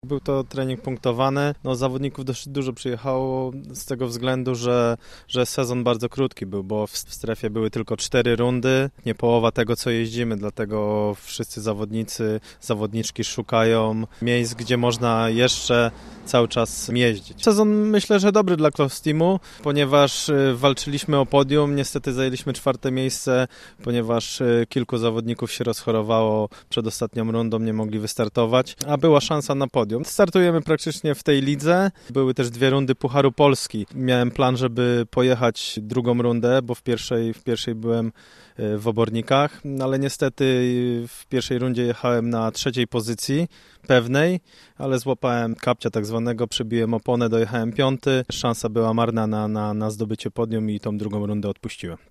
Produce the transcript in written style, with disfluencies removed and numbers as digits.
Był to trening punktowany. Zawodników dość dużo przyjechało z tego względu, że sezon bardzo krótki był, bo w strefie były tylko 4 rundy, nie połowa tego, co jeździmy, dlatego wszyscy zawodniczki szukają miejsc, gdzie można jeszcze cały czas jeździć. Sezon myślę, że dobry dla Close Teamu, ponieważ walczyliśmy o podium, niestety zajęliśmy 4. miejsce, ponieważ kilku zawodników się rozchorowało przed ostatnią rundą, nie mogli wystartować, a była szansa na podium. Startujemy praktycznie w tej lidze. Były też 2 rundy Pucharu Polski. Miałem plan, żeby pojechać drugą rundę, bo w pierwszej byłem w Obornikach, ale niestety w pierwszej rundzie jechałem na 3. pozycji pewnej, ale złapałem kapcia tak zwanego, przebiłem oponę, dojechałem 5. Szansa była marna na zdobycie podium i tą drugą rundę odpuściłem.